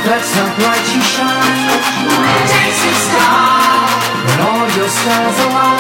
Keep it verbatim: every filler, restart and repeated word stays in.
That's how bright you shine, dancing star. When all your stars align.